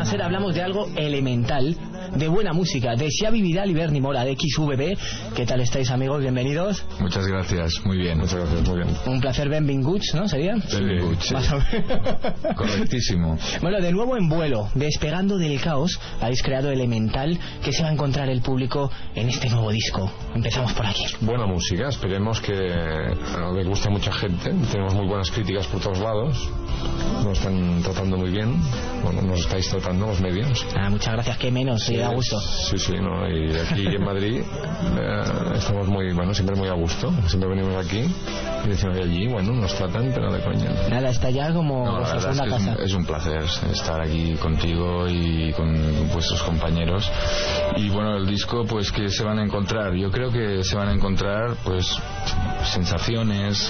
Cadena SER hablamos de algo elemental, de buena música, de Xavi Vidal y Berni Mora, de XVB. ¿Qué tal estáis, amigos? Bienvenidos. Muchas gracias, muy bien. Muchas gracias, muy bien. Un placer, benvinguts, ¿no? ¿Sería? Benvinguts, sí. Correctísimo. Bueno, de nuevo en vuelo, despegando del caos, habéis creado Elemental. ¿Qué se va a encontrar el público en este nuevo disco? Empezamos por aquí. Buena música, esperemos que le guste a mucha gente. Tenemos muy buenas críticas por todos lados. Nos están tratando muy bien. Bueno, nos estáis tratando los medios. Muchas gracias, que menos, sí, da gusto. Sí, ¿no? Y aquí en Madrid estamos muy, siempre muy a gusto. Siempre venimos aquí y decimos que allí, nos tratan, pero de coña. Nada, está ya como vuestra segunda casa. Es un placer estar aquí contigo y con vuestros compañeros. Y bueno, el disco, pues, que se van a encontrar. Yo creo que se van a encontrar, pues, sensaciones,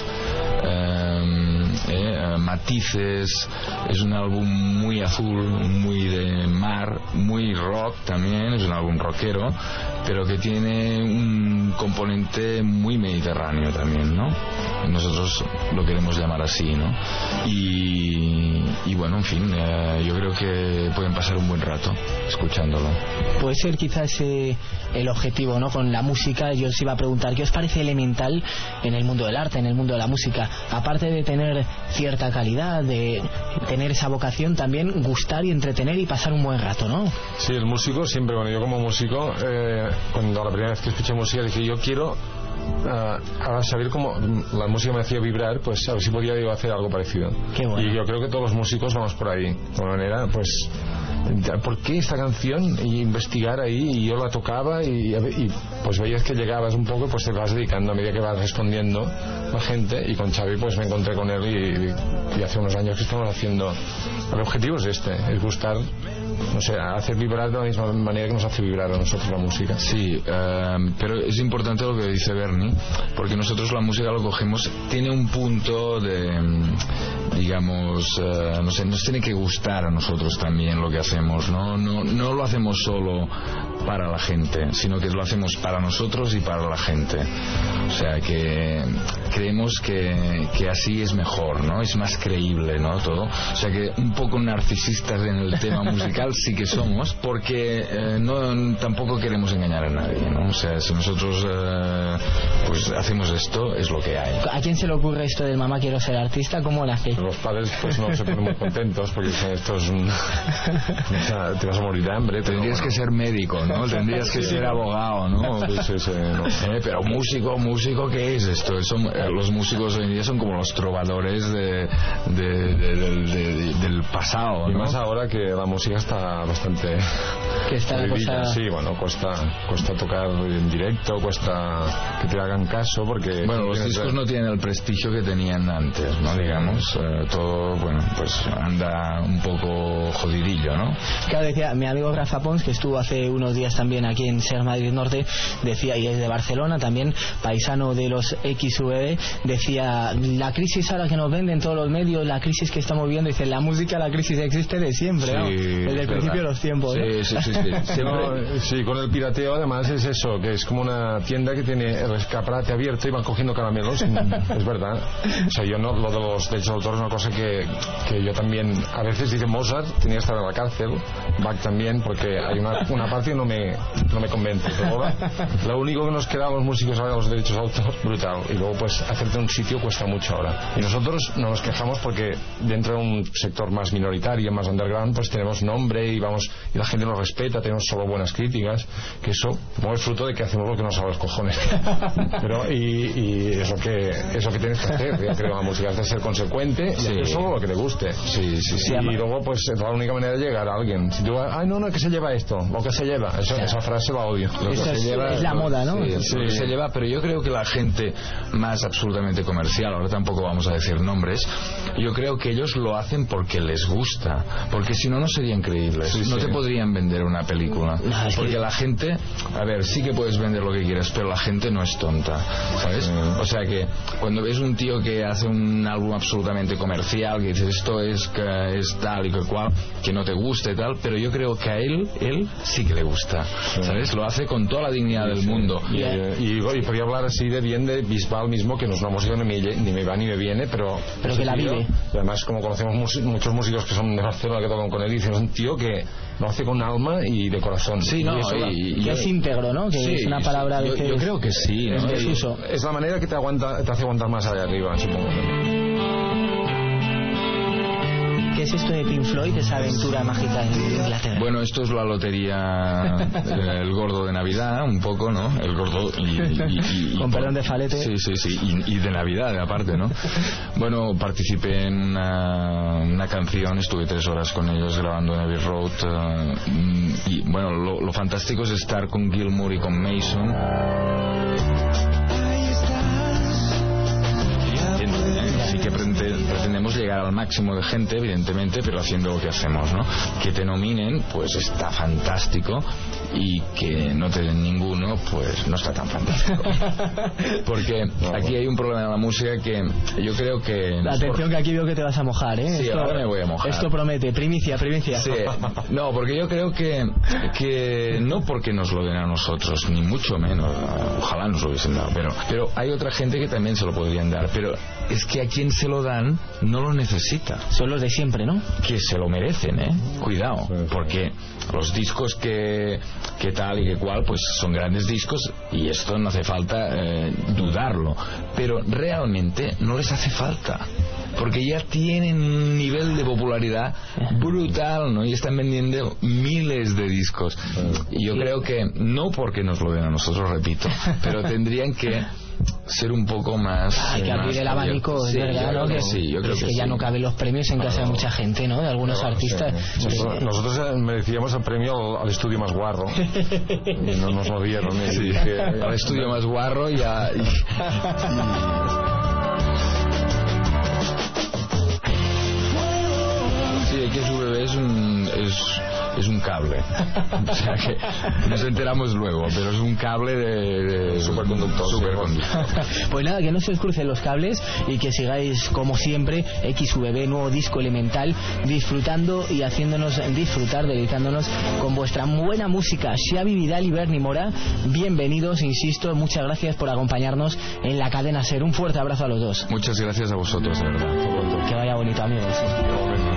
matices. Es un álbum muy azul, muy de mar, muy rock también. Es un álbum rockero, pero que tiene un componente muy mediterráneo también, ¿no? Nosotros lo queremos llamar así, ¿no? Y bueno, en fin, yo creo que pueden pasar un buen rato escuchándolo. Puede ser quizás el objetivo, ¿no? Con la música, yo os iba a preguntar, ¿qué os parece elemental en el mundo del arte, en el mundo de la música? Aparte de tener cierta calidad, de tener esa vocación, también gustar y entretener y pasar un buen rato, ¿no? Sí, el músico siempre, yo como músico, cuando la primera vez que escuché música dije, yo quiero a saber cómo la música me hacía vibrar, pues a ver si podía yo hacer algo parecido. Qué bueno. Y yo creo que todos los músicos vamos por ahí, de alguna manera, pues ¿por qué esta canción? Y investigar ahí, y yo la tocaba y pues veías que llegabas un poco, pues te vas dedicando a medida que vas respondiendo la gente. Y con Xavi pues me encontré con él y hace unos años que estamos haciendo. El objetivo es es gustar, no sé, hacer vibrar de la misma manera que nos hace vibrar a nosotros la música. Sí, pero es importante lo que dice Berni, porque nosotros la música lo cogemos, tiene un punto de, digamos, no sé, nos tiene que gustar a nosotros también lo que hacemos, no lo hacemos solo para la gente, sino que lo hacemos para nosotros y para la gente. O sea que creemos que así es mejor, ¿no? Es más creíble, ¿no? Todo. O sea que un poco narcisistas en el tema musical sí que somos, porque tampoco queremos engañar a nadie, ¿no? O sea, si nosotros pues hacemos esto, es lo que hay. ¿A quién se le ocurre esto del mamá quiero ser artista? ¿Cómo lo hace? Los padres pues no se ponen muy contentos porque dicen esto es o sea, te vas a morir de hambre. Tendrías que ser médico, ¿no? Tendrías que ser abogado, ¿no? Sí, no sé. Pero músico, ¿qué es esto? Los músicos hoy en día son como los trovadores del pasado, ¿no? Y más ahora que la música está bastante... Que está la cosa... Sí, cuesta tocar en directo, cuesta que te hagan caso, porque... Bueno, los discos no tienen el prestigio que tenían antes, ¿no? Digamos, todo, pues anda un poco jodidillo, ¿no? Claro, decía mi amigo Rafa Pons, que estuvo hace unos días también aquí en SER Madrid Norte, decía, y es de Barcelona también, paisano de los XVB, decía, la crisis ahora que nos venden todos los medios, la crisis que estamos viviendo, dice, la música, la crisis existe de siempre, ¿no? Desde el principio de los tiempos, ¿no? Sí, con el pirateo además es eso, que es como una tienda que tiene el escaparate abierto y van cogiendo caramelos. Es verdad. O sea, yo no, lo de los derechos de autor es una cosa que yo también, a veces dice Mozart tenía que estar en la cárcel, Bach también, porque hay una parte que no me convence. Pero ahora, lo único que nos queda a los músicos ahora los derechos de autor, brutal. Y luego pues hacerte un sitio cuesta mucho ahora. Y nosotros no nos quejamos porque dentro de un sector más minoritario, más underground, pues tenemos nombre y la gente nos respeta, tenemos solo buenas críticas, que eso no es fruto de que hacemos lo que nos sale los cojones. Pero y es lo que tienes que hacer. Yo creo que la música es de ser consecuente y hacer solo lo que te guste. Sí. Y luego pues es la única manera de llegar a alguien. Si tú no, que se lleva esto, lo que se lleva, esa frase la odio. Es la moda, ¿no? Sí. Se lleva, pero yo creo que la gente más absolutamente comercial, ahora tampoco vamos a decir nombres, yo creo que ellos lo hacen porque les gusta, porque si no serían creíbles. No te podrían vender una película, porque la gente, a ver, sí que puedes vender lo que quieras, pero la gente no es tonta, ¿sabes? O sea que cuando ves un tío que hace un álbum absolutamente comercial, que dices esto es tal y que cual, que no te gusta y tal, pero yo creo que a él sí que le gusta, ¿sabes? Lo hace con toda la dignidad del mundo. Y podría hablar así de bien de Bisbal mismo, que no es una música ni me va ni me viene, pero que la vive. Y además, como conocemos muchos músicos que son de Barcelona que tocan con él, dicen, es un tío tío que lo hace con alma y de corazón. Sí, no, que es íntegro, ¿no? Que sí, es una palabra sí, yo creo que sí, ¿no? Es desuso. Es la manera que te hace aguantar más allá arriba, supongo. ¿Qué es esto de Pink Floyd, esa aventura mágica en Inglaterra? Bueno, esto es la lotería, el gordo de Navidad, un poco, ¿no? El gordo y con perdón de falete. Sí, y de Navidad, aparte, ¿no? Bueno, participé en una canción, estuve 3 horas con ellos grabando en Abbey Road, y bueno, lo fantástico es estar con Gilmour y con Mason. Así que pretendemos llegar al máximo de gente, evidentemente, pero haciendo lo que hacemos, ¿no? Que te nominen, pues está fantástico, y que no te den ninguno, pues no está tan fantástico. Porque aquí hay un problema en la música que yo creo que... Atención, que aquí veo que te vas a mojar, ¿eh? Sí, ahora me voy a mojar. Esto promete, primicia. Sí, no, porque yo creo que no porque nos lo den a nosotros, ni mucho menos, ojalá nos lo hubiesen dado, pero hay otra gente que también se lo podrían dar, pero es que a quien se lo dan no lo necesita. Son los de siempre, ¿no? Que se lo merecen, cuidado, porque los discos que tal y que cual, pues son grandes discos, y esto no hace falta dudarlo, pero realmente no les hace falta, porque ya tienen un nivel de popularidad brutal, ¿no? Y están vendiendo miles de discos. Y yo creo que no porque nos lo den a nosotros, repito, pero tendrían que ser un poco más... Hay que abrir el abanico, es verdad, ¿no? Yo creo que ya no caben los premios en casa de mucha gente, ¿no? De algunos artistas. Sí. Nosotros merecíamos el premio al estudio más guarro y no nos lo dieron. Al estudio más guarro y Sí, que su bebé es un cable. O sea que nos enteramos luego, pero es un cable de superconductor. Pues nada, que no se os crucen los cables y que sigáis como siempre XVB, nuevo disco Elemental, disfrutando y haciéndonos disfrutar, dedicándonos con vuestra buena música. Xavi Vidal y Berni Mora, bienvenidos, insisto, muchas gracias por acompañarnos en la cadena SER. Un fuerte abrazo a los dos. Muchas gracias a vosotros, de verdad. Que vaya bonito, amigos.